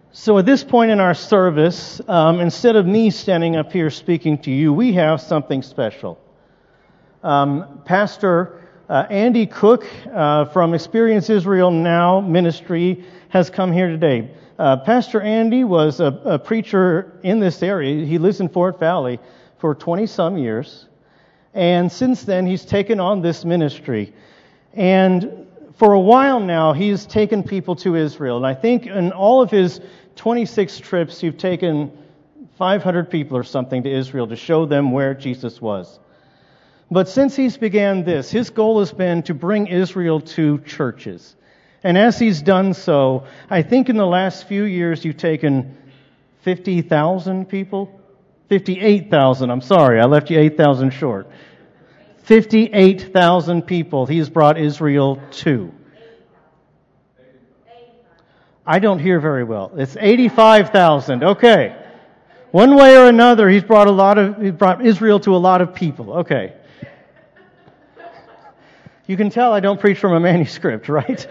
So at this point in our service, instead of me standing up here speaking to you, we have something special. Pastor Andy Cook from Experience Israel Now Ministry has come here today. Pastor Andy was a preacher in this area. He lives in Fort Valley for 20-some years. And since then, he's taken on this ministry. And for a while now, he's taken people to Israel. And I think in all of his 26 trips, you've taken 500 people or something to Israel to show them where Jesus was. But since he's began this, his goal has been to bring Israel to churches. And as he's done so, I think in the last few years you've taken 50,000 people? 58,000, I'm sorry, I left you 8,000 short. 58,000 people he's brought Israel to. I don't hear very well. It's 85,000. Okay. One way or another, he brought Israel to a lot of people. Okay. You can tell I don't preach from a manuscript, right?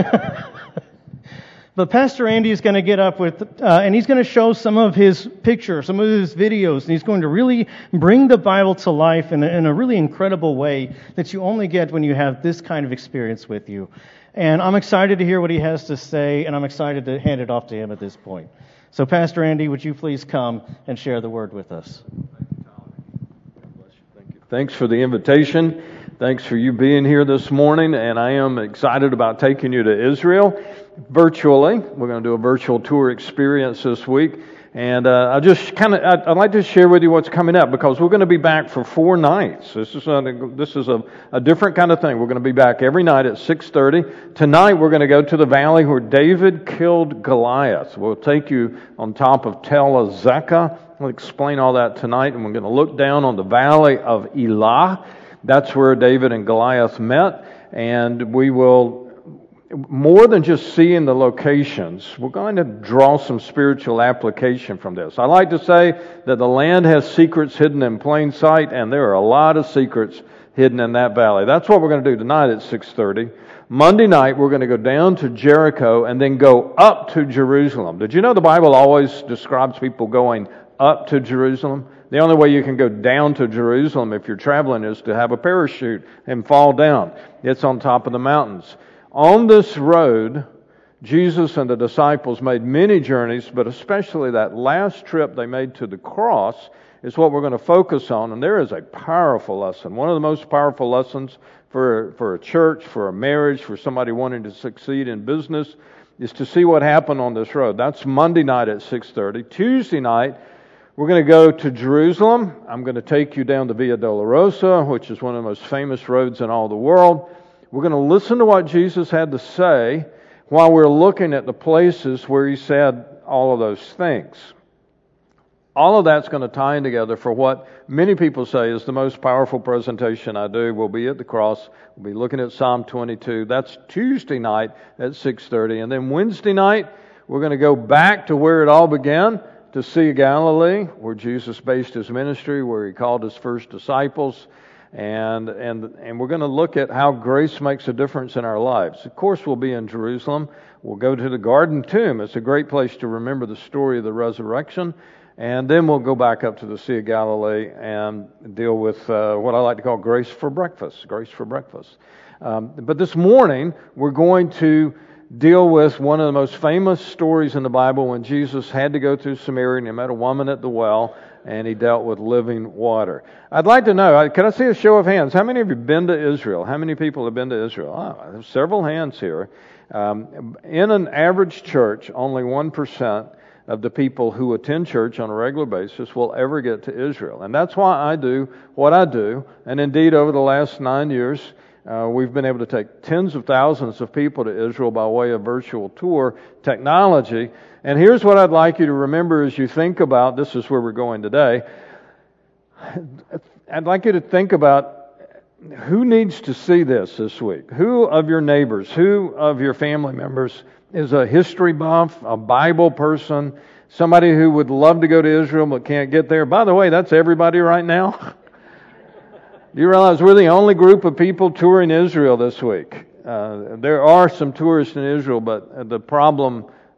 But Pastor Andy is going to get up with, and he's going to show some of his pictures, some of his videos, and he's going to really bring the Bible to life in a really incredible way that you only get when you have this kind of experience with you. And I'm excited to hear what he has to say, and I'm excited to hand it off to him at this point. So, Pastor Andy, would you please come and share the word with us? Thank you. Thanks for the invitation. Thanks for you being here this morning, and I am excited about taking you to Israel virtually. We're going to do a virtual tour experience this week. And I'd like to share with you what's coming up, because we're going to be back for 4 nights. This is a different kind of thing. We're going to be back every night at 6:30. Tonight we're going to go to the valley where David killed Goliath. We'll take you on top of Tel Azekah. I'll explain all that tonight, and we're going to look down on the valley of Elah. That's where David and Goliath met, and we will, more than just seeing the locations, we're going to draw some spiritual application from this. I like to say that the land has secrets hidden in plain sight, and there are a lot of secrets hidden in that valley. That's what we're going to do tonight at 6:30. Monday night, we're going to go down to Jericho and then go up to Jerusalem. Did you know the Bible always describes people going up to Jerusalem? The only way you can go down to Jerusalem if you're traveling is to have a parachute and fall down. It's on top of the mountains. On this road, Jesus and the disciples made many journeys, but especially that last trip they made to the cross is what we're going to focus on. And there is a powerful lesson. One of the most powerful lessons for a church, for a marriage, for somebody wanting to succeed in business, is to see what happened on this road. That's Monday night at 6:30. Tuesday night, we're going to go to Jerusalem. I'm going to take you down the Via Dolorosa, which is one of the most famous roads in all the world. We're going to listen to what Jesus had to say while we're looking at the places where he said all of those things. All of that's going to tie in together for what many people say is the most powerful presentation I do. We'll be at the cross. We'll be looking at Psalm 22. That's Tuesday night at 6:30. And then Wednesday night, we're going to go back to where it all began, to Sea of Galilee, where Jesus based his ministry, where he called his first disciples. And we're going to look at how grace makes a difference in our lives. Of course, we'll be in Jerusalem. We'll go to the Garden Tomb. It's a great place to remember the story of the resurrection. And then we'll go back up to the Sea of Galilee and deal with what I like to call grace for breakfast. Grace for breakfast. But this morning, we're going to deal with one of the most famous stories in the Bible, when Jesus had to go through Samaria and he met a woman at the well, and he dealt with living water. I'd like to know, can I see a show of hands? How many of you have been to Israel? How many people have been to Israel? Oh, there's several hands here. In an average church, only 1% of the people who attend church on a regular basis will ever get to Israel. And that's why I do what I do. And indeed, over the last 9 years, we've been able to take tens of thousands of people to Israel by way of virtual tour technology. And here's what I'd like you to remember as you think about, this is where we're going today. I'd like you to think about who needs to see this week. Who of your neighbors, who of your family members is a history buff, a Bible person, somebody who would love to go to Israel but can't get there? By the way, that's everybody right now. Do you realize we're the only group of people touring Israel this week? There are some tourists in Israel, but the problem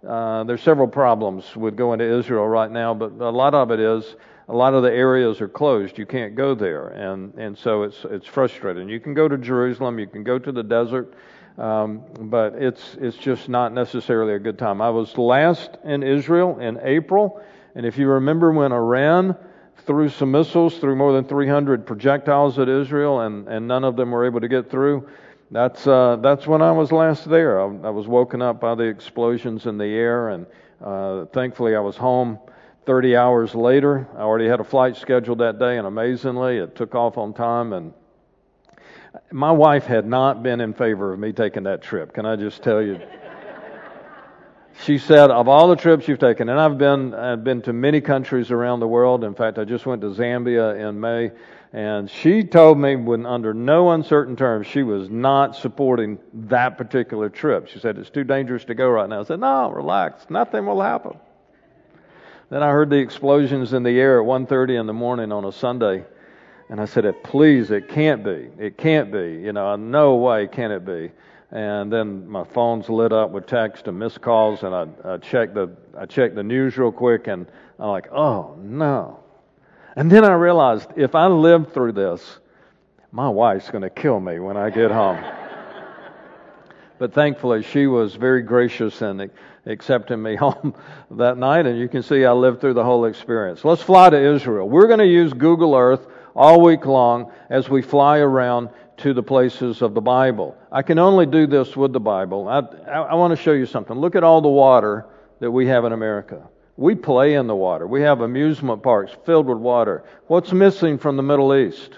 There's several problems with going to Israel right now, but a lot of it is a lot of the areas are closed. You can't go there, and so it's frustrating. You can go to Jerusalem, you can go to the desert, but it's just not necessarily a good time. I was last in Israel in April, and if you remember when Iran threw some missiles through more than 300 projectiles at Israel, and none of them were able to get through. That's when I was last there. I was woken up by the explosions in the air, and thankfully I was home 30 hours later. I already had a flight scheduled that day, and amazingly, it took off on time. And my wife had not been in favor of me taking that trip. Can I just tell you? She said, of all the trips you've taken, and I've been to many countries around the world. In fact, I just went to Zambia in May, and she told me, when under no uncertain terms, she was not supporting that particular trip. She said, it's too dangerous to go right now. I said, no, relax, nothing will happen. Then I heard the explosions in the air at 1:30 in the morning on a Sunday, and I said, please, it can't be. It can't be. No way can it be. And then my phone's lit up with text and missed calls, and I checked the news real quick, and I'm like, oh no. And then I realized, if I live through this, my wife's going to kill me when I get home. But thankfully, she was very gracious in accepting me home that night, and you can see I lived through the whole experience. Let's fly to Israel. We're going to use Google Earth all week long as we fly around to the places of the Bible. I can only do this with the Bible. I want to show you something. Look at all the water that we have in America. We play in the water. We have amusement parks filled with water. What's missing from the Middle East?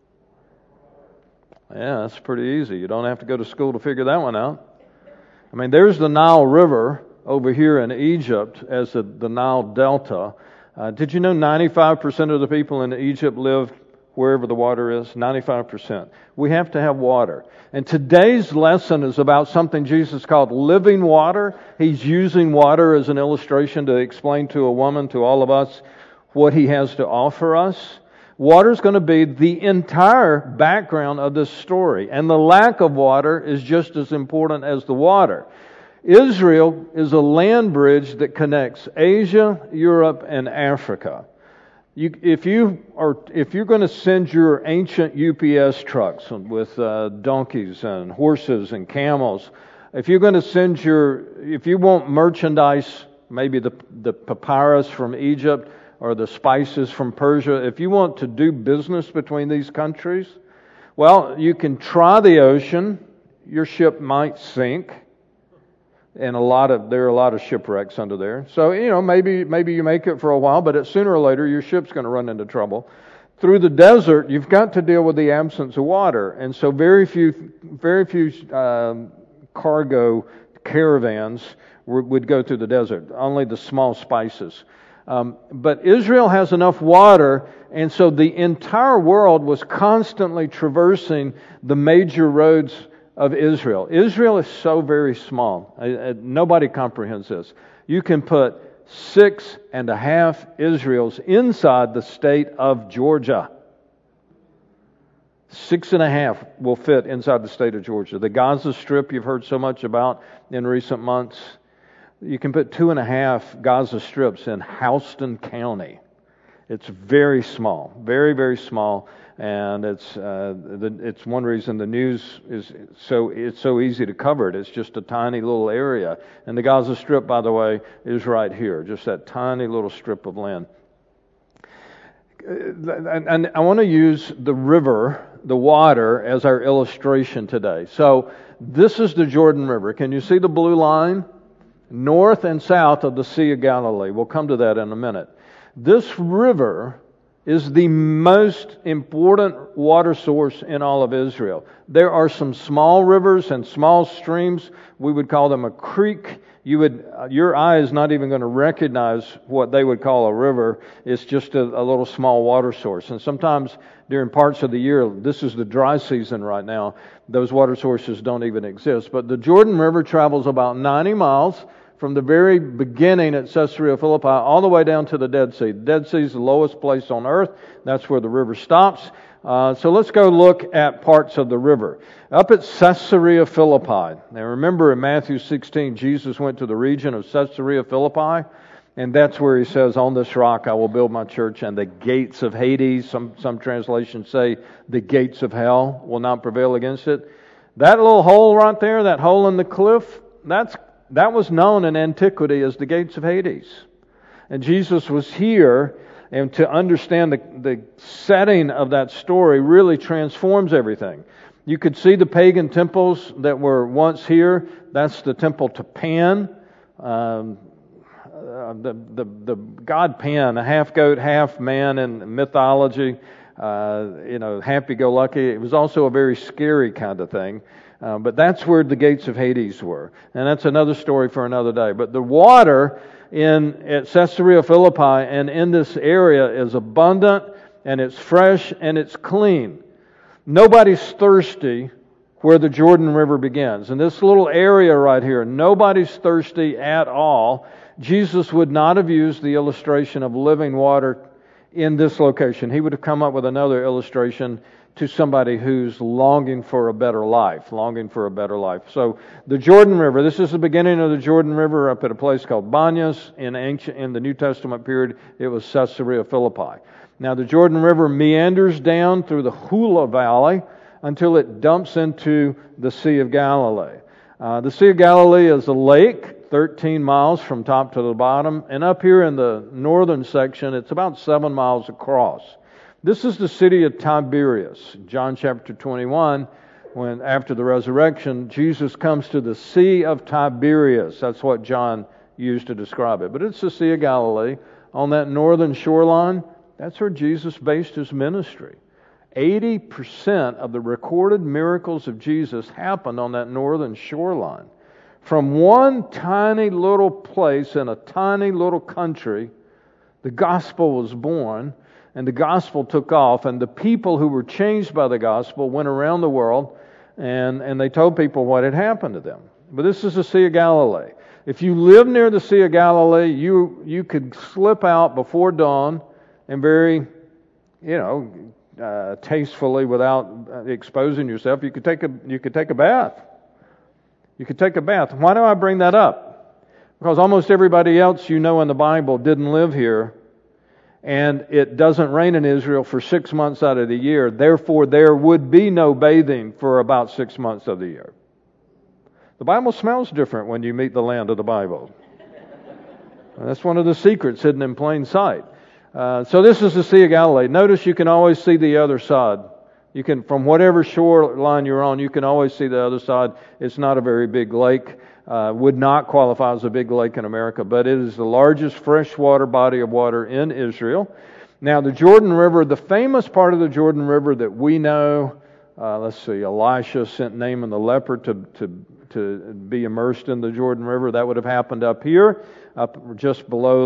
Yeah, that's pretty easy. You don't have to go to school to figure that one out. I mean, there's the Nile River over here in Egypt as the Nile Delta. Did you know 95% of the people in Egypt live wherever the water is? 95%. We have to have water. And today's lesson is about something Jesus called living water. He's using water as an illustration to explain to a woman, to all of us, what he has to offer us. Water is going to be the entire background of this story. And the lack of water is just as important as the water. Israel is a land bridge that connects Asia, Europe, and Africa. If you're going to send your ancient UPS trucks with donkeys and horses and camels, if you're going to if you want merchandise, maybe the papyrus from Egypt or the spices from Persia, if you want to do business between these countries, well, you can try the ocean. Your ship might sink. And there are a lot of shipwrecks under there. So, maybe you make it for a while, but sooner or later your ship's going to run into trouble. Through the desert, you've got to deal with the absence of water. And so very few cargo caravans would go through the desert, only the small spices. But Israel has enough water, and so the entire world was constantly traversing the major roads of Israel. Israel is so very small. Nobody comprehends this. You can put 6.5 Israels inside the state of Georgia. 6.5 will fit inside the state of Georgia. The Gaza Strip you've heard so much about in recent months, you can put 2.5 Gaza Strips in Houston County. It's very small, very, very small, and it's one reason the news is so easy to cover it. It's just a tiny little area, and the Gaza Strip, by the way, is right here, just that tiny little strip of land. And I want to use the river, the water, as our illustration today. So this is the Jordan River. Can you see the blue line? North and south of the Sea of Galilee. We'll come to that in a minute. This river is the most important water source in all of Israel. There are some small rivers and small streams. We would call them a creek. Your eye is not even going to recognize what they would call a river. It's just a little small water source. And sometimes during parts of the year, this is the dry season right now, those water sources don't even exist. But the Jordan River travels about 90 miles from the very beginning at Caesarea Philippi all the way down to the Dead Sea. The Dead Sea is the lowest place on earth. That's where the river stops. So let's go look at parts of the river. Up at Caesarea Philippi. Now remember in Matthew 16, Jesus went to the region of Caesarea Philippi, and that's where he says, on this rock I will build my church, and the gates of Hades, some translations say the gates of hell will not prevail against it. That little hole right there, that hole in the cliff, that was known in antiquity as the gates of Hades. And Jesus was here, and to understand the setting of that story really transforms everything. You could see the pagan temples that were once here. That's the temple to Pan, the god Pan, a half goat, half man in mythology. Happy-go-lucky. It was also a very scary kind of thing. But that's where the gates of Hades were. And that's another story for another day. But the water at Caesarea Philippi and in this area is abundant, and it's fresh, and it's clean. Nobody's thirsty where the Jordan River begins. In this little area right here, nobody's thirsty at all. Jesus would not have used the illustration of living water in this location. He would have come up with another illustration to somebody who's longing for a better life. So the Jordan River, this is the beginning of the Jordan River up at a place called Banyas. In the New Testament period, it was Caesarea Philippi. Now the Jordan River meanders down through the Hula Valley until it dumps into the Sea of Galilee. The Sea of Galilee is a lake 13 miles from top to the bottom, and up here in the northern section, it's about 7 miles across. This is the city of Tiberias. John chapter 21, when after the resurrection, Jesus comes to the Sea of Tiberias. That's what John used to describe it. But it's the Sea of Galilee. On that northern shoreline, that's where Jesus based his ministry. 80% of the recorded miracles of Jesus happened on that northern shoreline. From one tiny little place in a tiny little country, the gospel was born. And the gospel took off, and the people who were changed by the gospel went around the world, and they told people what had happened to them. But this is the Sea of Galilee. If you live near the Sea of Galilee, you could slip out before dawn and very, tastefully, without exposing yourself, you could take a bath. You could take a bath. Why do I bring that up? Because almost everybody else in the Bible didn't live here. And it doesn't rain in Israel for 6 months out of the year. Therefore, there would be no bathing for about 6 months of the year. The Bible smells different when you meet the land of the Bible. That's one of the secrets hidden in plain sight. So this is the Sea of Galilee. Notice you can always see the other side. You can, from whatever shoreline you're on, you can always see the other side. It's not a very big lake. Would not qualify as a big lake in America, but it is the largest freshwater body of water in Israel. Now, the Jordan River, the famous part of the Jordan River that we know, Elisha sent Naaman the leper to be immersed in the Jordan River. That would have happened up here, up just below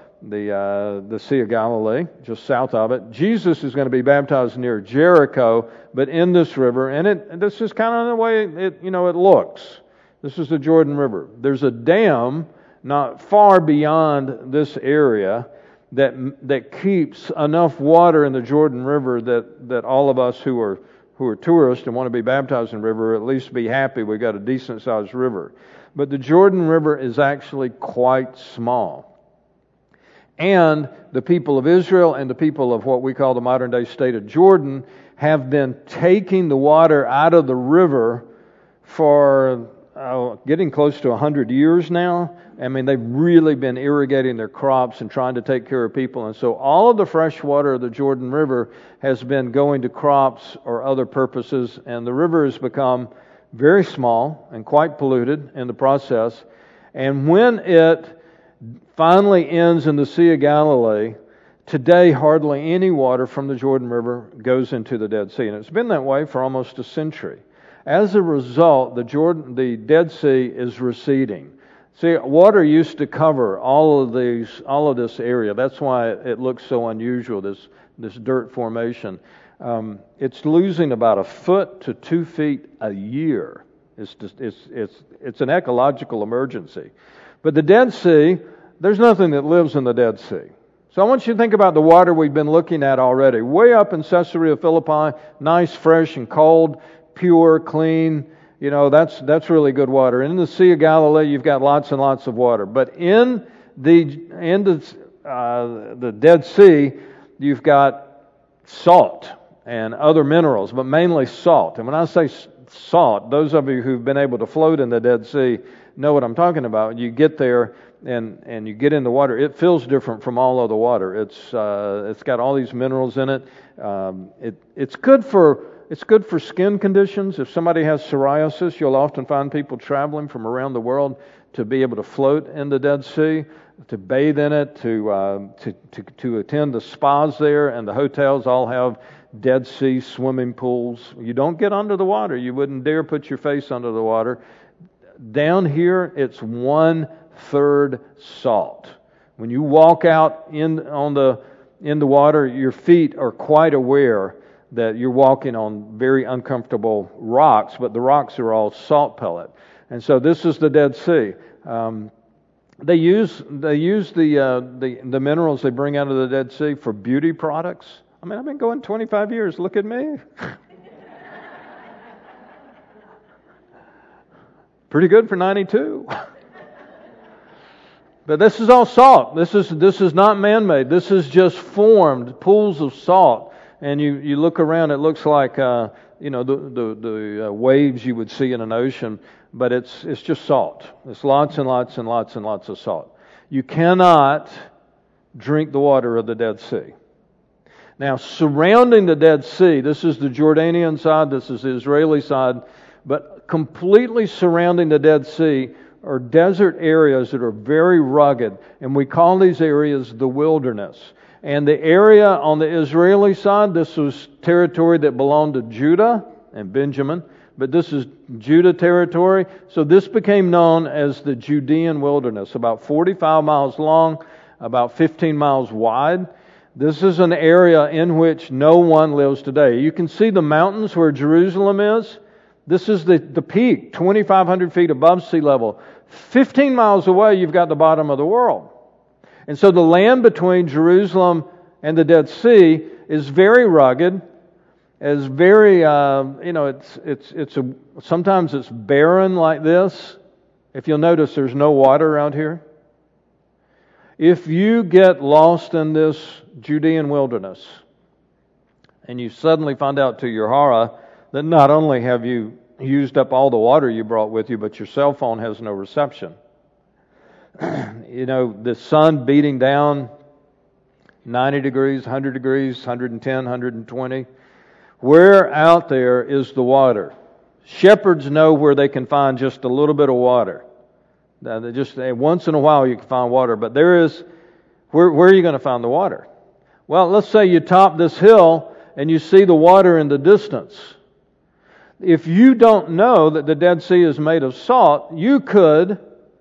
the Sea of Galilee, just south of it. Jesus is going to be baptized near Jericho, but in this river, and this is kind of the way it looks. This is the Jordan River. There's a dam not far beyond this area that keeps enough water in the Jordan River that all of us who are tourists and want to be baptized in the river at least be happy we've got a decent sized river. But the Jordan River is actually quite small. And the people of Israel and the people of what we call the modern day state of Jordan have been taking the water out of the river for getting close to 100 years now. I mean, they've really been irrigating their crops and trying to take care of people. And so all of the fresh water of the Jordan River has been going to crops or other purposes. And the river has become very small and quite polluted in the process. And when it finally ends in the Sea of Galilee, today hardly any water from the Jordan River goes into the Dead Sea. And it's been that way for almost a century. As a result, the Dead Sea is receding. See, water used to cover all of this area. That's why it looks so unusual, this dirt formation. It's losing about 1 foot to 2 feet a year. It's an ecological emergency. But the Dead Sea, there's nothing that lives in the Dead Sea. So I want you to think about the water we've been looking at already. Way up in Caesarea Philippi, nice, fresh, and cold, pure, clean. That's really good water. And in the Sea of Galilee, you've got lots and lots of water. But in the Dead Sea, you've got salt and other minerals, but mainly salt. And when I say salt, those of you who've been able to float in the Dead Sea know what I'm talking about. You get there and you get in the water. It feels different from all other water. It's got all these minerals in it. It's good for skin conditions. If somebody has psoriasis, you'll often find people traveling from around the world to be able to float in the Dead Sea, to bathe in it, to attend the spas there, and the hotels all have Dead Sea swimming pools. You don't get under the water. You wouldn't dare put your face under the water. Down here, it's 1/3 salt. When you walk out in the water, your feet are quite aware that you're walking on very uncomfortable rocks, but the rocks are all salt pellet. And so this is the Dead Sea. They use the minerals they bring out of the Dead Sea for beauty products. I mean, I've been going 25 years. Look at me. Pretty good for 92. But this is all salt. This is not man-made. This is just formed pools of salt. And you look around, it looks like the waves you would see in an ocean, but it's just salt. It's lots and lots and lots and lots of salt. You cannot drink the water of the Dead Sea. Now, surrounding the Dead Sea, this is the Jordanian side, this is the Israeli side, but completely surrounding the Dead Sea are desert areas that are very rugged, and we call these areas the wilderness. And the area on the Israeli side, this was territory that belonged to Judah and Benjamin, but this is Judah territory. So this became known as the Judean wilderness, about 45 miles long, about 15 miles wide. This is an area in which no one lives today. You can see the mountains where Jerusalem is. This is the peak, 2,500 feet above sea level. 15 miles away, you've got the bottom of the world. And so the land between Jerusalem and the Dead Sea is very rugged, is very, sometimes it's barren like this. If you'll notice, there's no water around here. If you get lost in this Judean wilderness, and you suddenly find out to your horror that not only have you used up all the water you brought with you, but your cell phone has no reception. The sun beating down 90 degrees, 100 degrees, 110, 120. Where out there is the water? Shepherds know where they can find just a little bit of water. Just once in a while you can find water, but where are you going to find the water? Well, let's say you top this hill and you see the water in the distance. If you don't know that the Dead Sea is made of salt, you could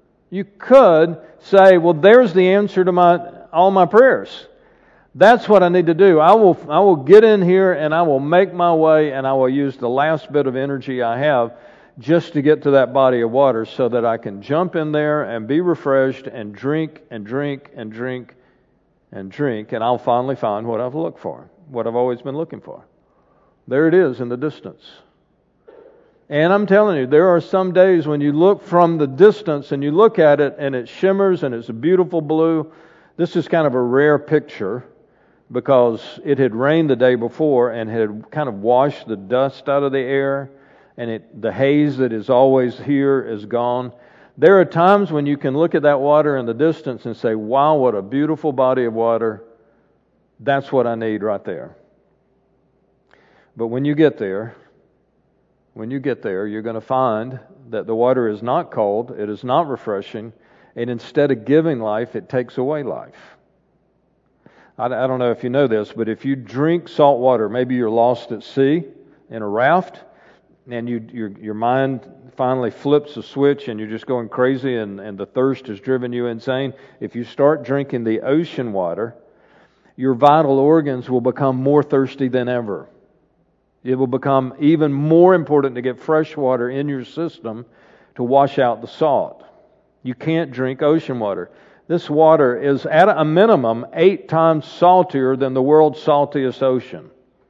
say, well, there's the answer to all my prayers. That's what I need to do. I will get in here and I will make my way and I will use the last bit of energy I have just to get to that body of water so that I can jump in there and be refreshed and drink and drink and drink and drink, and I'll finally find what I've looked for, what I've always been looking for. There it is in the distance. And I'm telling you, there are some days when you look from the distance and you look at it and it shimmers and it's a beautiful blue. This is kind of a rare picture because it had rained the day before and had kind of washed the dust out of the air, and the haze that is always here is gone. There are times when you can look at that water in the distance and say, wow, what a beautiful body of water. That's what I need right there. But when you get there, you're going to find that the water is not cold, it is not refreshing, and instead of giving life, it takes away life. I don't know if you know this, but if you drink salt water, maybe you're lost at sea in a raft, and your mind finally flips a switch and you're just going crazy and the thirst has driven you insane. If you start drinking the ocean water, your vital organs will become more thirsty than ever. It will become even more important to get fresh water in your system to wash out the salt. You can't drink ocean water. This water is at a minimum 8 times saltier than the world's saltiest ocean.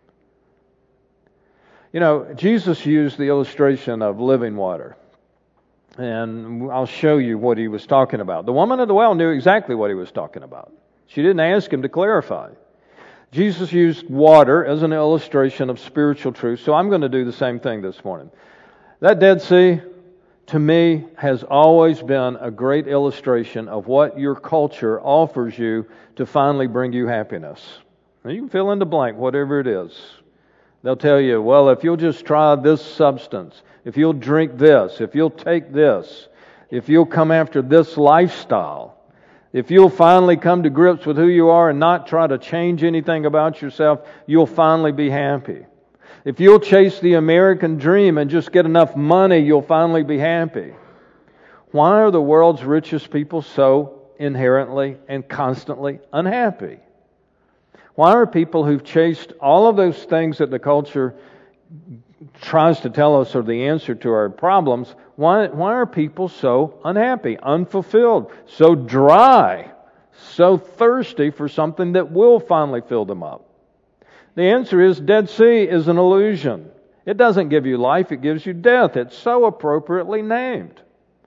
You know, Jesus used the illustration of living water. And I'll show you what he was talking about. The woman at the well knew exactly what he was talking about. She didn't ask him to clarify. Jesus used water as an illustration of spiritual truth, so I'm going to do the same thing this morning. That Dead Sea, to me, has always been a great illustration of what your culture offers you to finally bring you happiness. Now, you can fill in the blank, whatever it is. They'll tell you, well, if you'll just try this substance, if you'll drink this, if you'll take this, if you'll come after this lifestyle, if you'll finally come to grips with who you are and not try to change anything about yourself, you'll finally be happy. If you'll chase the American dream and just get enough money, you'll finally be happy. Why are the world's richest people so inherently and constantly unhappy? Why are people who've chased all of those things that the culture tries to tell us are the answer to our problems, why are people so unhappy, unfulfilled, so dry, so thirsty for something that will finally fill them up? The answer is Dead Sea is an illusion. It doesn't give you life, it gives you death. It's so appropriately named.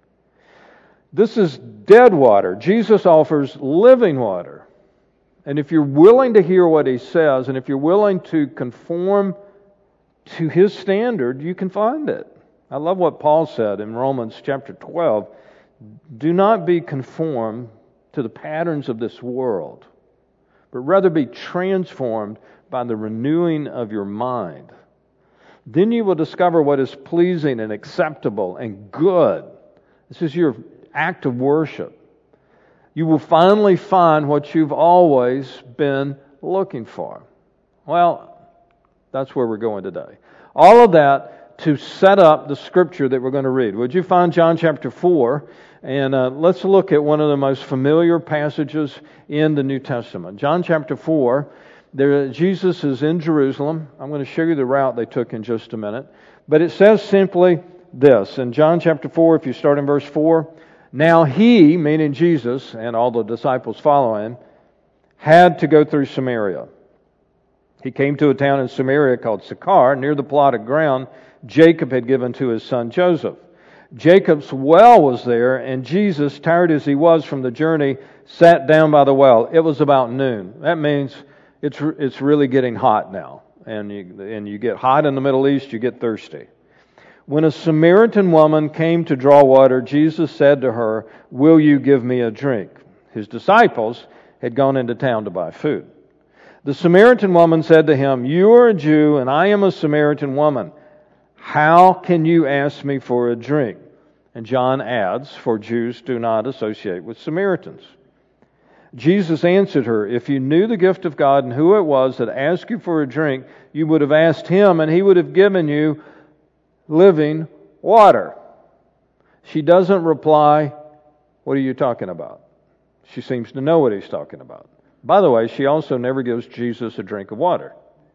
This is dead water. Jesus offers living water. And if you're willing to hear what he says, and if you're willing to conform to his standard, you can find it. I love what Paul said in Romans chapter 12. Do not be conformed to the patterns of this world, but rather be transformed by the renewing of your mind. Then you will discover what is pleasing and acceptable and good. This is your act of worship. You will finally find what you've always been looking for. Well, that's where we're going today. All of that to set up the scripture that we're going to read. Would you find John chapter 4? And let's look at one of the most familiar passages in the New Testament. John chapter 4, Jesus is in Jerusalem. I'm going to show you the route they took in just a minute. But it says simply this. In John chapter 4, if you start in verse 4, now he, meaning Jesus, and all the disciples following, had to go through Samaria. He came to a town in Samaria called Sychar, near the plot of ground Jacob had given to his son Joseph. Jacob's well was there, and Jesus, tired as he was from the journey, sat down by the well. It was about noon. That means it's really getting hot now. And you get hot in the Middle East, you get thirsty. When a Samaritan woman came to draw water, Jesus said to her, "Will you give me a drink?" His disciples had gone into town to buy food. The Samaritan woman said to him, "You are a Jew, and I am a Samaritan woman. How can you ask me for a drink?" And John adds, "For Jews do not associate with Samaritans." Jesus answered her, "If you knew the gift of God and who it was that asked you for a drink, you would have asked him, and he would have given you living water." She doesn't reply, "What are you talking about?" She seems to know what he's talking about. By the way, she also never gives Jesus a drink of water.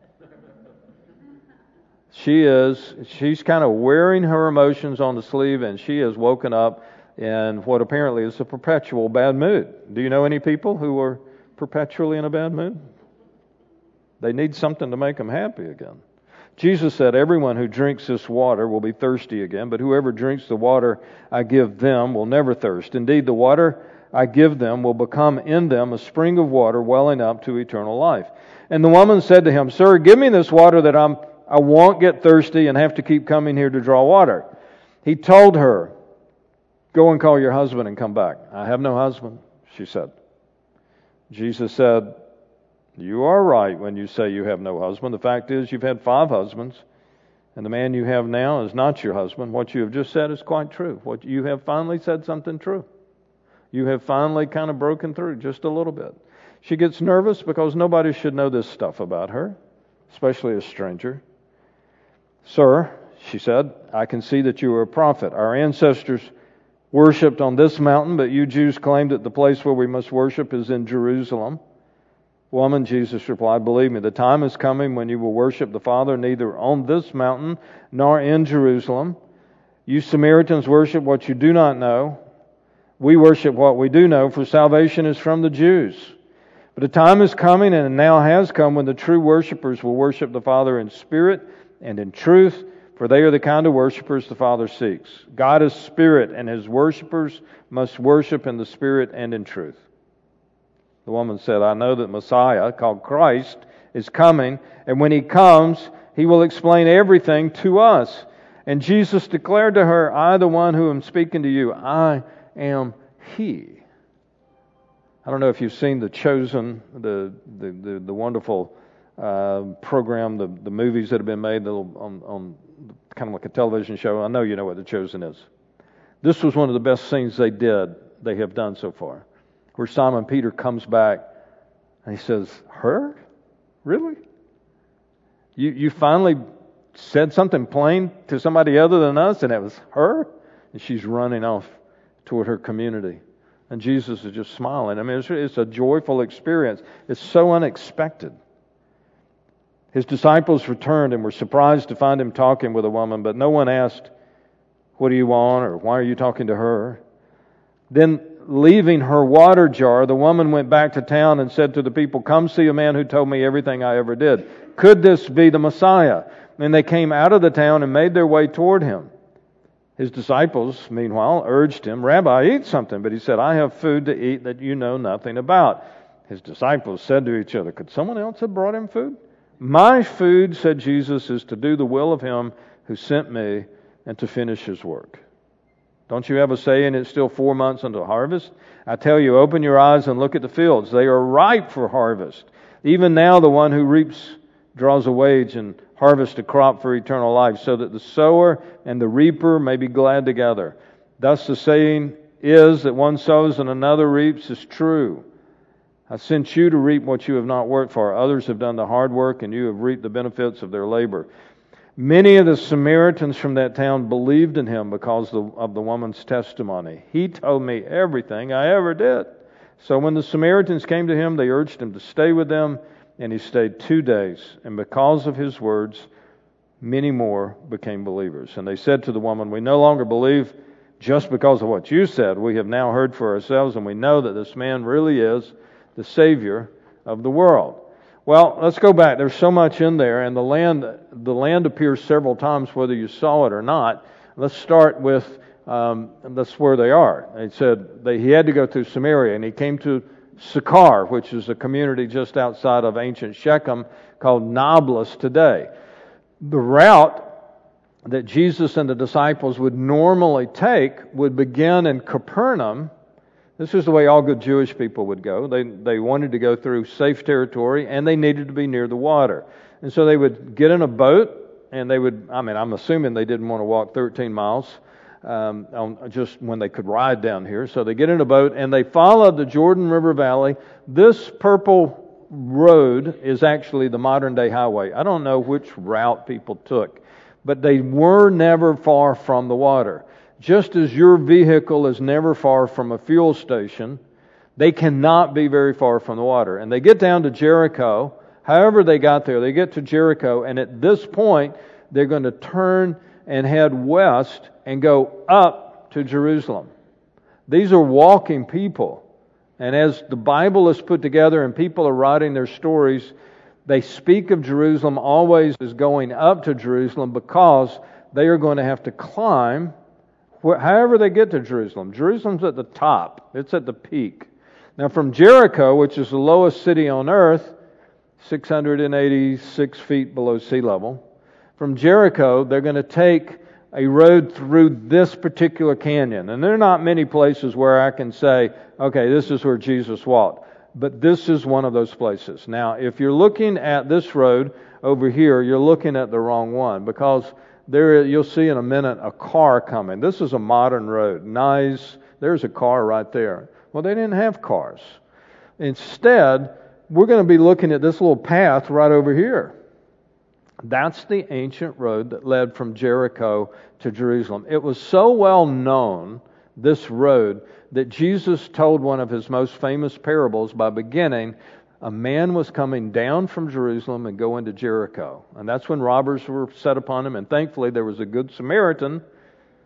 She's kind of wearing her emotions on the sleeve, and she has woken up in what apparently is a perpetual bad mood. Do you know any people who are perpetually in a bad mood? They need something to make them happy again. Jesus said, "Everyone who drinks this water will be thirsty again, but whoever drinks the water I give them will never thirst. Indeed, the water I give them will become in them a spring of water welling up to eternal life." And the woman said to him, "Sir, give me this water that I won't get thirsty and have to keep coming here to draw water." He told her, "Go and call your husband and come back." "I have no husband," she said. Jesus said, "You are right when you say you have no husband. The fact is you've had 5 husbands, and the man you have now is not your husband. What you have just said is quite true. What you have finally said something true. You have finally kind of broken through just a little bit." She gets nervous because nobody should know this stuff about her, especially a stranger. "Sir," she said, "I can see that you are a prophet. Our ancestors worshipped on this mountain, but you Jews claim that the place where we must worship is in Jerusalem." "Woman," Jesus replied, "believe me, the time is coming when you will worship the Father neither on this mountain nor in Jerusalem. You Samaritans worship what you do not know. We worship what we do know, for salvation is from the Jews. But a time is coming, and now has come, when the true worshipers will worship the Father in spirit and in truth, for they are the kind of worshipers the Father seeks. God is spirit, and His worshipers must worship in the spirit and in truth. The woman said, I know that Messiah, called Christ, is coming, and when He comes, He will explain everything to us. And Jesus declared to her, I, the one who am speaking to you, I am He. I don't know if you've seen The Chosen, the wonderful program, the movies that have been made on kind of like a television show. I know you know what The Chosen is. This was one of the best scenes they have done so far, where Simon Peter comes back and he says, her? Really? You finally said something plain to somebody other than us, and it was her? And she's running off toward her community. And Jesus is just smiling. I mean, it's a joyful experience. It's so unexpected. His disciples returned and were surprised to find Him talking with a woman, but no one asked, what do you want, or why are you talking to her? Then, leaving her water jar, the woman went back to town and said to the people, come see a man who told me everything I ever did. Could this be the Messiah? And they came out of the town and made their way toward Him. His disciples, meanwhile, urged Him, Rabbi, eat something. But He said, I have food to eat that you know nothing about. His disciples said to each other, could someone else have brought Him food? My food, said Jesus, is to do the will of Him who sent me and to finish His work. Don't you have a saying, it's still 4 months until harvest? I tell you, open your eyes and look at the fields. They are ripe for harvest. Even now the one who reaps draws a wage and harvests a crop for eternal life, so that the sower and the reaper may be glad together. Thus the saying is that one sows and another reaps is true. I sent you to reap what you have not worked for. Others have done the hard work, and you have reaped the benefits of their labor. Many of the Samaritans from that town believed in Him because of the woman's testimony. He told me everything I ever did. So when the Samaritans came to Him, they urged Him to stay with them, and He stayed 2 days. And because of His words, many more became believers. And they said to the woman, we no longer believe just because of what you said. We have now heard for ourselves, and we know that this man really is the Savior of the world. Well, let's go back. There's so much in there, and the land appears several times whether you saw it or not. Let's start with, that's where they are. It said he had to go through Samaria, and He came to Sychar, which is a community just outside of ancient Shechem called Nablus today. The route that Jesus and the disciples would normally take would begin in Capernaum. This is the way all good Jewish people would go. They wanted to go through safe territory, and they needed to be near the water. And so they would get in a boat, and I'm assuming they didn't want to walk 13 miles just when they could ride down here. So they get in a boat, and they followed the Jordan River Valley. This purple road is actually the modern-day highway. I don't know which route people took, but they were never far from the water. Just as your vehicle is never far from a fuel station, they cannot be very far from the water. And they get down to Jericho. However they got there, they get to Jericho, and at this point, they're going to turn and head west and go up to Jerusalem. These are walking people. And as the Bible is put together and people are writing their stories, they speak of Jerusalem always as going up to Jerusalem because they are going to have to climb however they get to Jerusalem. Jerusalem's at the top. It's at the peak. Now from Jericho, which is the lowest city on earth, 686 feet below sea level, from Jericho, they're going to take a road through this particular canyon. And there are not many places where I can say, okay, this is where Jesus walked. But this is one of those places. Now, if you're looking at this road over here, you're looking at the wrong one, because there you'll see in a minute a car coming. This is a modern road. Nice. There's a car right there. Well, they didn't have cars. Instead, we're going to be looking at this little path right over here. That's the ancient road that led from Jericho to Jerusalem. It was so well known, this road, that Jesus told one of His most famous parables by beginning, a man was coming down from Jerusalem and going to Jericho. And that's when robbers were set upon him. And thankfully there was a good Samaritan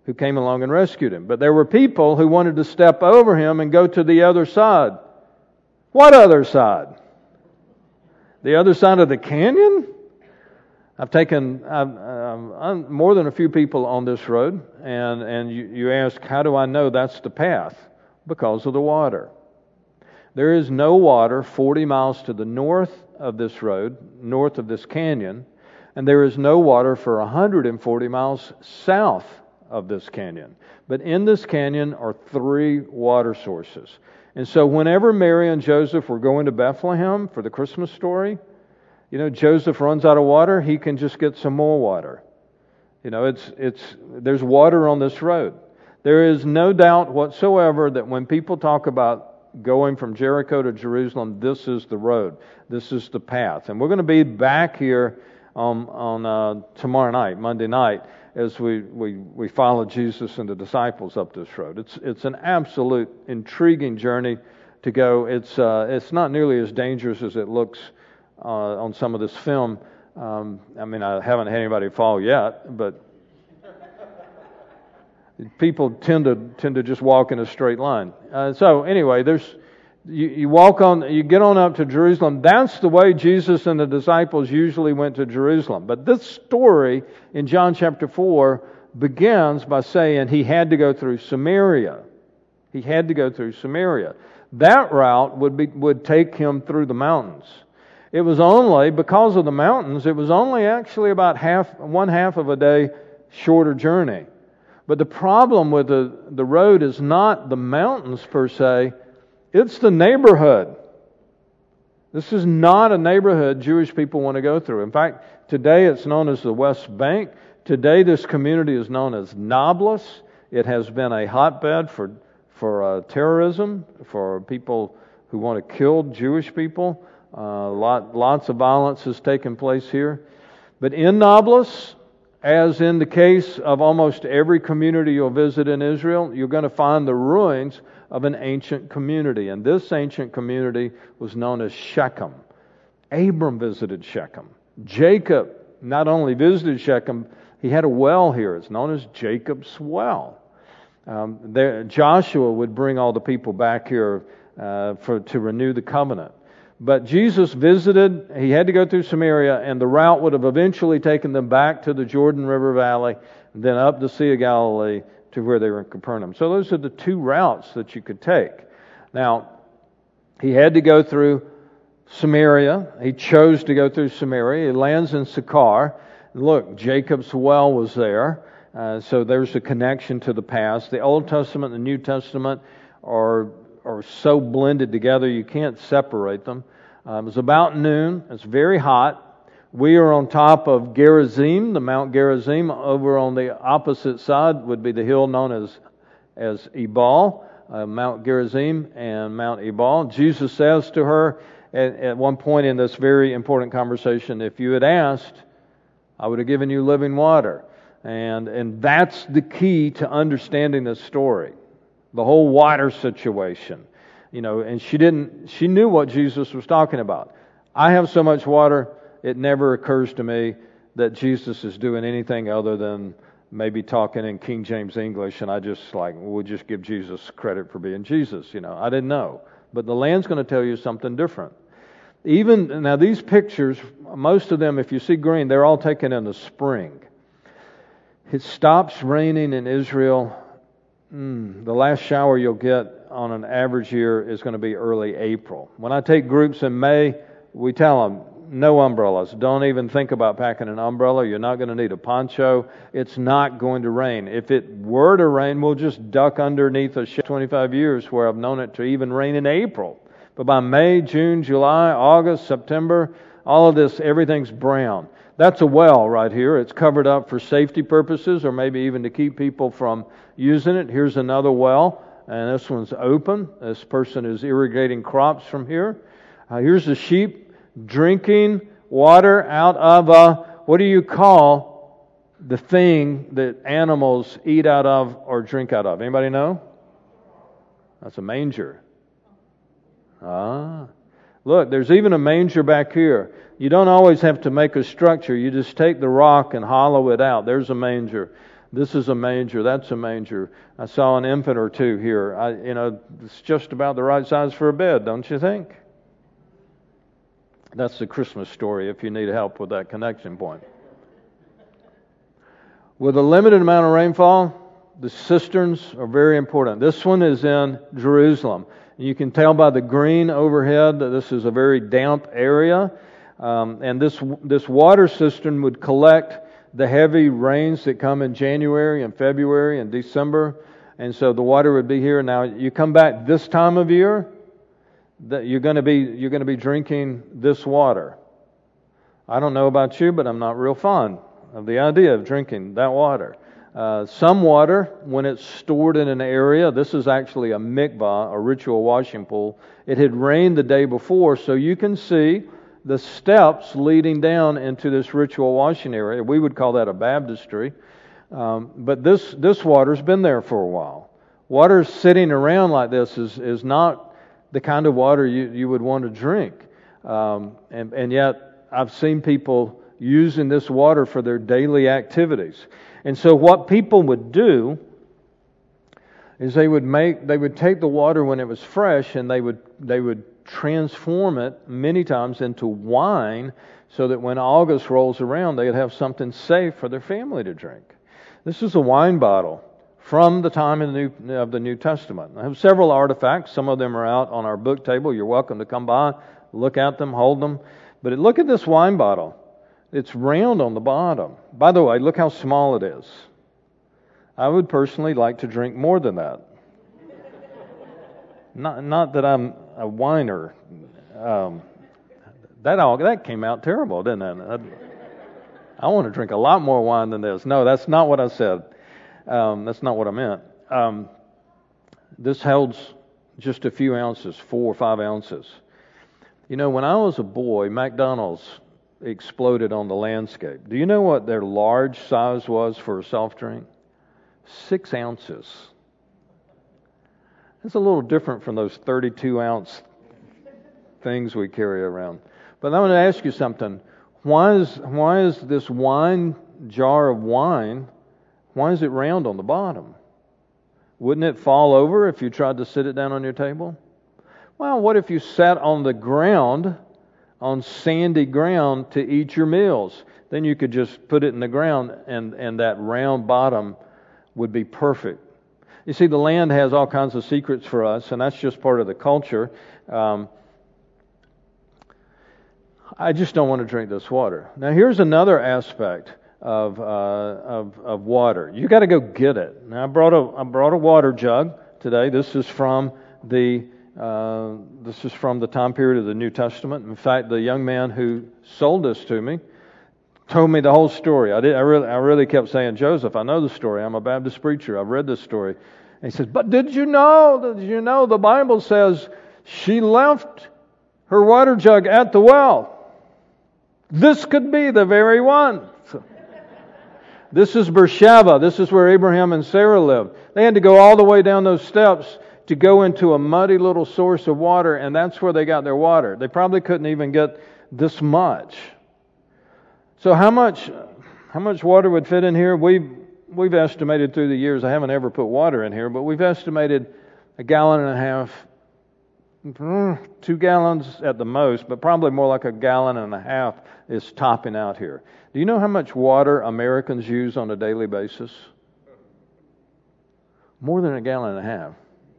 who came along and rescued him. But there were people who wanted to step over him and go to the other side. What other side? The other side of the canyon? I've taken more than a few people on this road, and you ask, how do I know that's the path? Because of the water. There is no water 40 miles to the north of this road, north of this canyon, and there is no water for 140 miles south of this canyon. But in this canyon are 3 water sources. And so whenever Mary and Joseph were going to Bethlehem for the Christmas story, Joseph runs out of water, he can just get some more water. There's water on this road. There is no doubt whatsoever that when people talk about going from Jericho to Jerusalem, this is the road. This is the path. And we're going to be back here on tomorrow night, Monday night, as we follow Jesus and the disciples up this road. It's an absolute intriguing journey to go. It's not nearly as dangerous as it looks on some of this film. I haven't had anybody fall yet, but people tend to just walk in a straight line. So anyway, you get on up to Jerusalem. That's the way Jesus and the disciples usually went to Jerusalem. But this story in John chapter 4 begins by saying he had to go through Samaria. He had to go through Samaria. That route would take him through the mountains. It was only, because of the mountains, it was only actually about one half of a day shorter journey. But the problem with the road is not the mountains per se, it's the neighborhood. This is not a neighborhood Jewish people want to go through. In fact, today it's known as the West Bank. Today this community is known as Nablus. It has been a hotbed for terrorism, for people who want to kill Jewish people. Lots of violence has taken place here. But in Nablus, as in the case of almost every community you'll visit in Israel, you're going to find the ruins of an ancient community. And this ancient community was known as Shechem. Abram visited Shechem. Jacob not only visited Shechem, he had a well here. It's known as Jacob's well. Joshua would bring all the people back here to renew the covenant. But Jesus visited, he had to go through Samaria, and the route would have eventually taken them back to the Jordan River Valley, and then up the Sea of Galilee to where they were in Capernaum. So those are the 2 routes that you could take. Now, he had to go through Samaria. He chose to go through Samaria. He lands in Sychar. Look, Jacob's well was there. So there's a connection to the past. The Old Testament and the New Testament are so blended together you can't separate them. It was about noon. It's very hot. We are on top of Gerizim, the Mount Gerizim. Over on the opposite side would be the hill known as Ebal, Mount Gerizim and Mount Ebal. Jesus says to her at one point in this very important conversation, if you had asked, I would have given you living water. And that's the key to understanding this story. The whole water situation, and she knew what Jesus was talking about. I have so much water, it never occurs to me that Jesus is doing anything other than maybe talking in King James English, and I just we'll just give Jesus credit for being Jesus. I didn't know. But the land's going to tell you something different. Even now, these pictures, most of them, if you see green, they're all taken in the spring. It stops raining in Israel. The last shower you'll get on an average year is going to be early April. When I take groups in May, we tell them, no umbrellas. Don't even think about packing an umbrella. You're not going to need a poncho. It's not going to rain. If it were to rain, we'll just duck underneath a shed. 25 years where I've known it to even rain in April. But by May, June, July, August, September, all of this, everything's brown. That's a well right here. It's covered up for safety purposes or maybe even to keep people from using it. Here's another well, and this one's open. This person is irrigating crops from here. Here's the sheep drinking water out of what do you call the thing that animals eat out of or drink out of? Anybody know? That's a manger. Look, there's even a manger back here. You don't always have to make a structure. You just take the rock and hollow it out. There's a manger. This is a manger, that's a manger. I saw an infant or two here. It's just about the right size for a bed, don't you think? That's the Christmas story if you need help with that connection point. With a limited amount of rainfall, the cisterns are very important. This one is in Jerusalem. You can tell by the green overhead that this is a very damp area. And this water cistern would collect the heavy rains that come in January and February and December. And so the water would be here. Now, you come back this time of year, that you're going to be drinking this water. I don't know about you, but I'm not real fond of the idea of drinking that water. Some water, when it's stored in an area, this is actually a mikvah, a ritual washing pool. It had rained the day before, so you can see the steps leading down into this ritual washing area. We would call that a baptistry. But this water's been there for a while. Water sitting around like this is not the kind of water you would want to drink. And yet I've seen people using this water for their daily activities. And so what people would do is they would take the water when it was fresh, and they would transform it many times into wine, so that when August rolls around, they'd have something safe for their family to drink. This is a wine bottle from the time of the New Testament. I have several artifacts. Some of them are out on our book table. You're welcome to come by, look at them, hold them. But look at this wine bottle. It's round on the bottom. By the way, look how small it is. I would personally like to drink more than that. Not that I'm a whiner. That came out terrible, didn't it? I want to drink a lot more wine than this. No, that's not what I said. That's not what I meant. This holds just a few ounces, 4 or 5 ounces. You know, when I was a boy, McDonald's exploded on the landscape. Do you know what their large size was for a soft drink? 6 ounces. It's a little different from those 32-ounce things we carry around. But I want to ask you something. Why is this wine jar of wine, why is it round on the bottom? Wouldn't it fall over if you tried to sit it down on your table? Well, what if you sat on the ground, on sandy ground, to eat your meals? Then you could just put it in the ground, and that round bottom would be perfect. You see, the land has all kinds of secrets for us, and that's just part of the culture. I just don't want to drink this water. Now, here's another aspect of water. You got to go get it. Now, I brought a water jug today. This is from the time period of the New Testament. In fact, the young man who sold this to me told me the whole story. I really kept saying, Joseph, I know the story. I'm a Baptist preacher. I've read this story. And he says, but did you know the Bible says she left her water jug at the well? This could be the very one. This is Beersheba. This is where Abraham and Sarah lived. They had to go all the way down those steps to go into a muddy little source of water, and that's where they got their water. They probably couldn't even get this much. So how much water would fit in here? We've estimated through the years, I haven't ever put water in here, but we've estimated 1.5 gallons, 2 gallons at the most, but probably more like 1.5 gallons is topping out here. Do you know how much water Americans use on a daily basis? More than 1.5 gallons.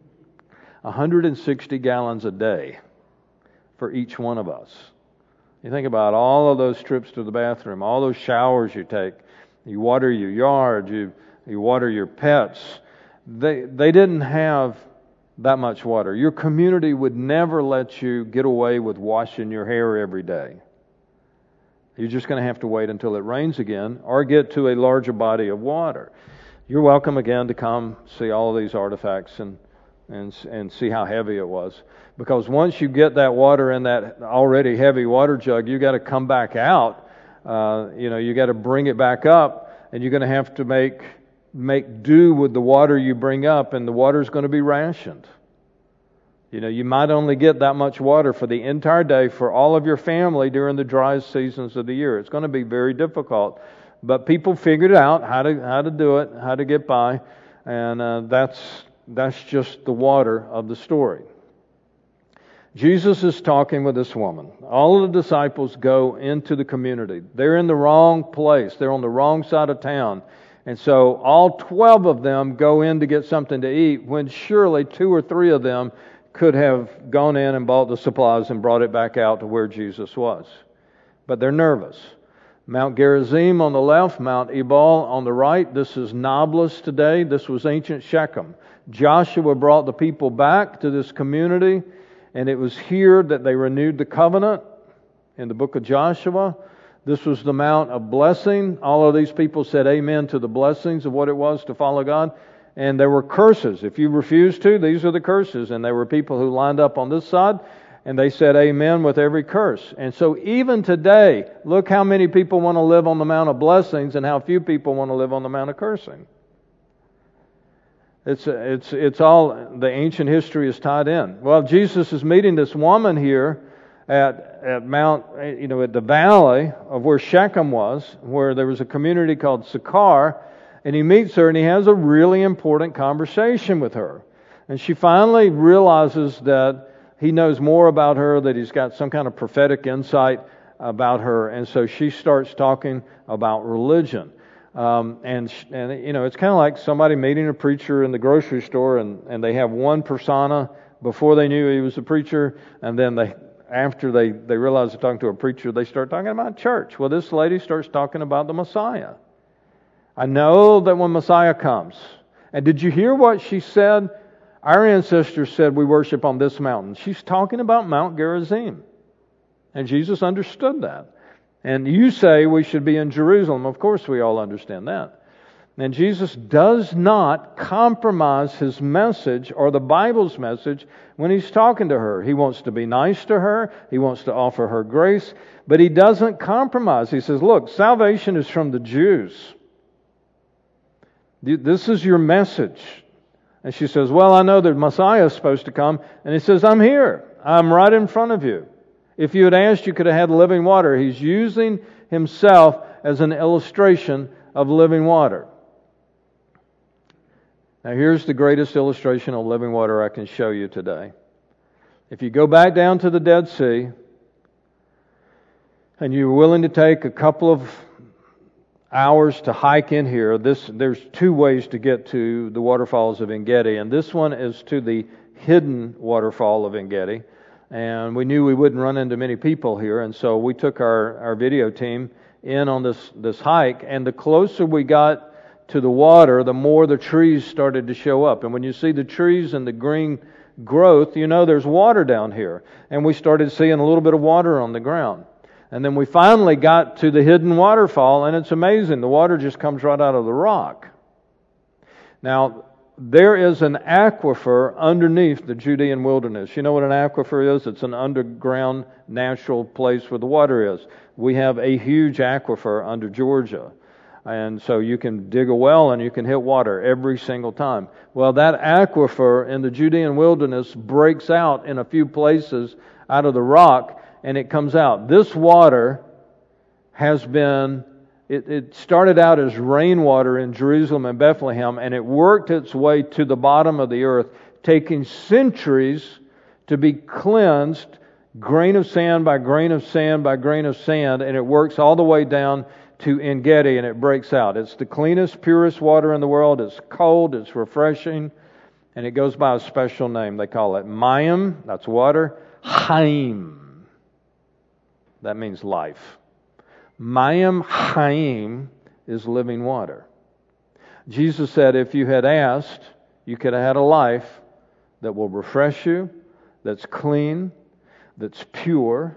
160 gallons a day for each one of us. You think about all of those trips to the bathroom, all those showers you take. You water your yard, you water your pets. They didn't have that much water. Your community would never let you get away with washing your hair every day. You're just going to have to wait until it rains again or get to a larger body of water. You're welcome again to come see all of these artifacts and see how heavy it was. Because once you get that water in that already heavy water jug, you got to come back out. You got to bring it back up, and you're going to have to make do with the water you bring up, and the water's going to be rationed. You might only get that much water for the entire day for all of your family during the dry seasons of the year. It's going to be very difficult But people figured out how to do it, how to get by, and that's just the water of the story. Jesus is talking with this woman. All of the disciples go into the community. They're in the wrong place. They're on the wrong side of town. And so all 12 of them go in to get something to eat, when surely 2 or 3 of them could have gone in and bought the supplies and brought it back out to where Jesus was. But they're nervous. Mount Gerizim on the left, Mount Ebal on the right. This is Nablus today. This was ancient Shechem. Joshua brought the people back to this community, and it was here that they renewed the covenant in the book of Joshua. This was the Mount of Blessing. All of these people said amen to the blessings of what it was to follow God. And there were curses. If you refused to, these are the curses. And there were people who lined up on this side, and they said amen with every curse. And so even today, look how many people want to live on the Mount of Blessings and how few people want to live on the Mount of Cursing. It's all, the ancient history is tied in. Well, Jesus is meeting this woman here at Mount, at the valley of where Shechem was, where there was a community called Sychar, and he meets her and he has a really important conversation with her. And she finally realizes that he knows more about her, that he's got some kind of prophetic insight about her, and so she starts talking about religion. And it's kind of like somebody meeting a preacher in the grocery store, and they have one persona before they knew he was a preacher, and then after they realize they're talking to a preacher, they start talking about church. Well, this lady starts talking about the Messiah. I know that when Messiah comes, and did you hear what she said? Our ancestors said we worship on this mountain. She's talking about Mount Gerizim, and Jesus understood that. And you say we should be in Jerusalem. Of course we all understand that. And Jesus does not compromise his message or the Bible's message when he's talking to her. He wants to be nice to her. He wants to offer her grace. But he doesn't compromise. He says, look, salvation is from the Jews. This is your message. And she says, well, I know the Messiah is supposed to come. And he says, I'm here. I'm right in front of you. If you had asked, you could have had living water. He's using himself as an illustration of living water. Now here's the greatest illustration of living water I can show you today. If you go back down to the Dead Sea, and you're willing to take a couple of hours to hike in here, there's 2 ways to get to the waterfalls of En-Gedi, and this one is to the hidden waterfall of En-Gedi. And we knew we wouldn't run into many people here, and so we took our video team in on this hike, and the closer we got to the water, the more the trees started to show up. And when you see the trees and the green growth, you know there's water down here. And we started seeing a little bit of water on the ground. And then we finally got to the hidden waterfall, and it's amazing. The water just comes right out of the rock. Now, there is an aquifer underneath the Judean wilderness. You know what an aquifer is? It's an underground natural place where the water is. We have a huge aquifer under Georgia. And so you can dig a well and you can hit water every single time. Well, that aquifer in the Judean wilderness breaks out in a few places out of the rock, and it comes out. This water has been... It started out as rainwater in Jerusalem and Bethlehem, and it worked its way to the bottom of the earth, taking centuries to be cleansed, grain of sand by grain of sand by grain of sand, and it works all the way down to En-Gedi, and it breaks out. It's the cleanest, purest water in the world. It's cold, it's refreshing, and it goes by a special name. They call it Mayim, that's water. Haim, that means life. Mayim Haim is living water. Jesus said if you had asked, you could have had a life that will refresh you, that's clean, that's pure.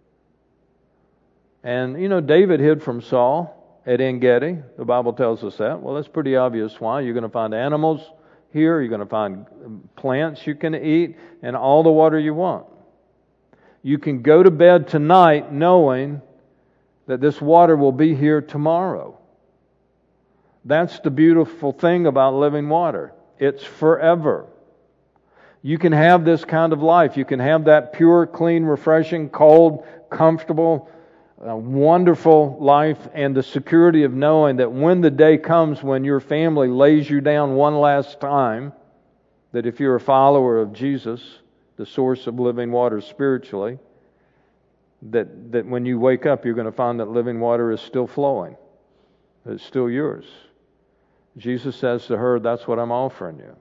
And, David hid from Saul at En-Gedi. The Bible tells us that. Well, that's pretty obvious why. You're going to find animals here. You're going to find plants you can eat and all the water you want. You can go to bed tonight knowing that this water will be here tomorrow. That's the beautiful thing about living water. It's forever. You can have this kind of life. You can have that pure, clean, refreshing, cold, comfortable a wonderful life and the security of knowing that when the day comes when your family lays you down one last time, that if you're a follower of Jesus, the source of living water spiritually, that when you wake up, you're going to find that living water is still flowing. It's still yours. Jesus says to her, that's what I'm offering you.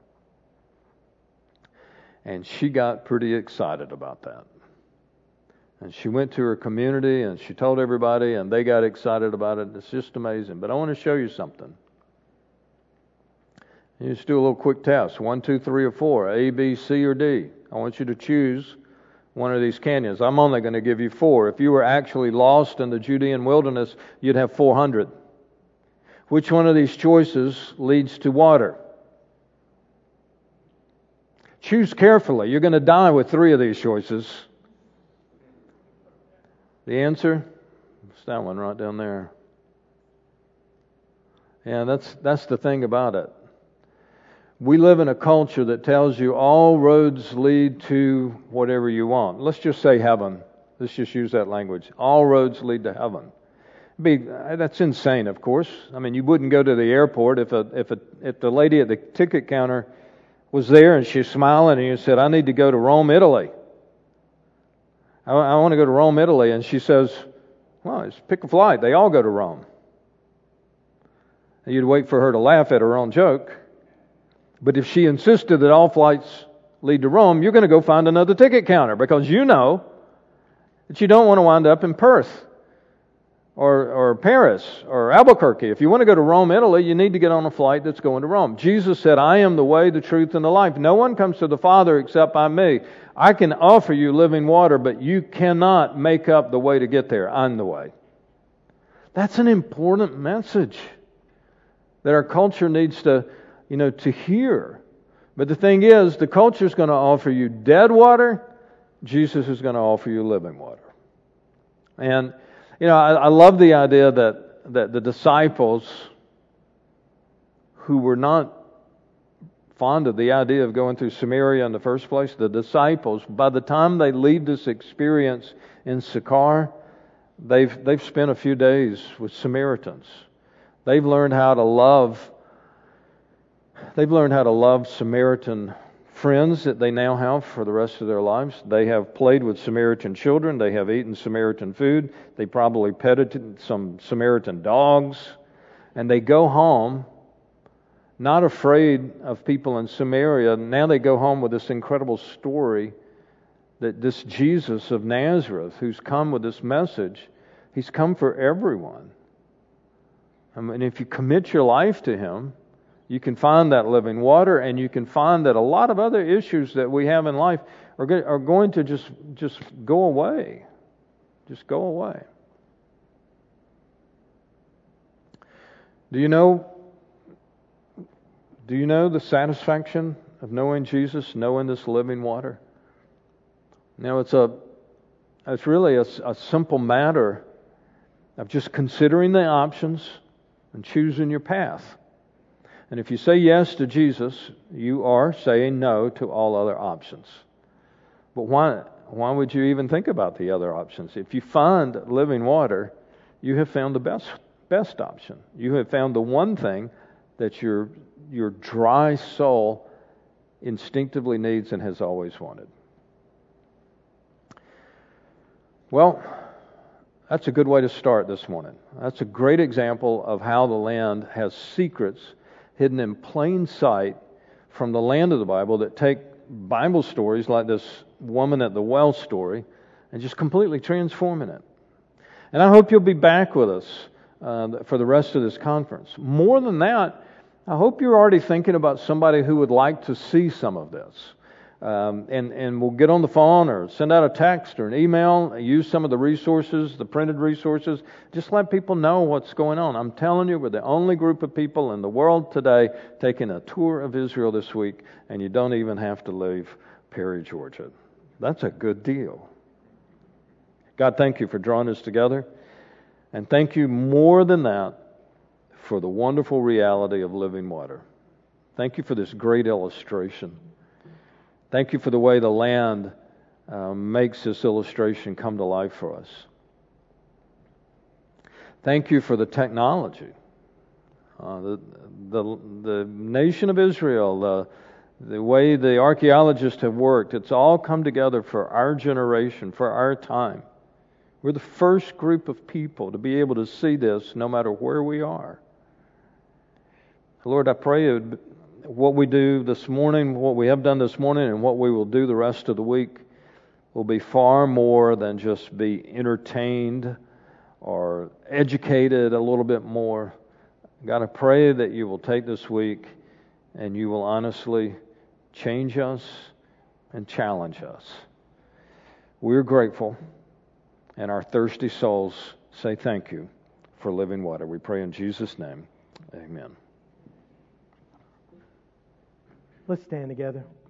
And she got pretty excited about that. And she went to her community and she told everybody and they got excited about it. It's just amazing. But I want to show you something. You just do a little quick test. 1, 2, 3, or 4. A, B, C, or D. I want you to choose one of these canyons. I'm only going to give you 4. If you were actually lost in the Judean wilderness, you'd have 400. Which one of these choices leads to water? Choose carefully. You're going to die with 3 of these choices. The answer? It's that one right down there. Yeah, that's the thing about it. We live in a culture that tells you all roads lead to whatever you want. Let's just say heaven. Let's just use that language. All roads lead to heaven. That's insane, of course. I mean, you wouldn't go to the airport if the lady at the ticket counter was there and she's smiling and you said, I need to go to Rome, Italy. I want to go to Rome, Italy. And she says, well, just pick a flight. They all go to Rome. And you'd wait for her to laugh at her own joke. But if she insisted that all flights lead to Rome, you're going to go find another ticket counter because you know that you don't want to wind up in Perth or Paris or Albuquerque. If you want to go to Rome, Italy, you need to get on a flight that's going to Rome. Jesus said, I am the way, the truth, and the life. No one comes to the Father except by me. I can offer you living water, but you cannot make up the way to get there. I'm the way. That's an important message that our culture needs to hear. But the thing is, the culture is going to offer you dead water. Jesus is going to offer you living water. And, I love the idea that the disciples who were not fond of the idea of going through Samaria in the first place, the disciples, by the time they leave this experience in Sychar, they've spent a few days with Samaritans. They've learned how to love Samaritan friends that they now have for the rest of their lives. They have played with Samaritan children. They have eaten Samaritan food. They probably petted some Samaritan dogs. And they go home not afraid of people in Samaria. Now they go home with this incredible story that this Jesus of Nazareth, who's come with this message, he's come for everyone. I mean, if you commit your life to him, you can find that living water, and you can find that a lot of other issues that we have in life are going to just go away. Just go away. Do you know the satisfaction of knowing Jesus, knowing this living water? Now it's really a simple matter of just considering the options and choosing your path. And if you say yes to Jesus, you are saying no to all other options. But why would you even think about the other options? If you find living water, you have found the best option. You have found the one thing that your dry soul instinctively needs and has always wanted. Well, that's a good way to start this morning. That's a great example of how the land has secrets hidden in plain sight from the land of the Bible that take Bible stories like this woman at the well story and just completely transforming it. And I hope you'll be back with us for the rest of this conference. More than that, I hope you're already thinking about somebody who would like to see some of this. And we'll get on the phone or send out a text or an email, use some of the resources, the printed resources. Just let people know what's going on. I'm telling you, we're the only group of people in the world today taking a tour of Israel this week, and you don't even have to leave Perry, Georgia. That's a good deal. God, thank you for drawing us together. And thank you more than that for the wonderful reality of living water. Thank you for this great illustration. Thank you for the way the land makes this illustration come to life for us. Thank you for the technology. The nation of Israel, the way the archaeologists have worked, it's all come together for our generation, for our time. We're the first group of people to be able to see this no matter where we are. Lord, I pray what we do this morning, what we have done this morning, and what we will do the rest of the week will be far more than just be entertained or educated a little bit more. God, I pray that you will take this week and you will honestly change us and challenge us. We're grateful, and our thirsty souls say thank you for living water. We pray in Jesus' name. Amen. Let's stand together.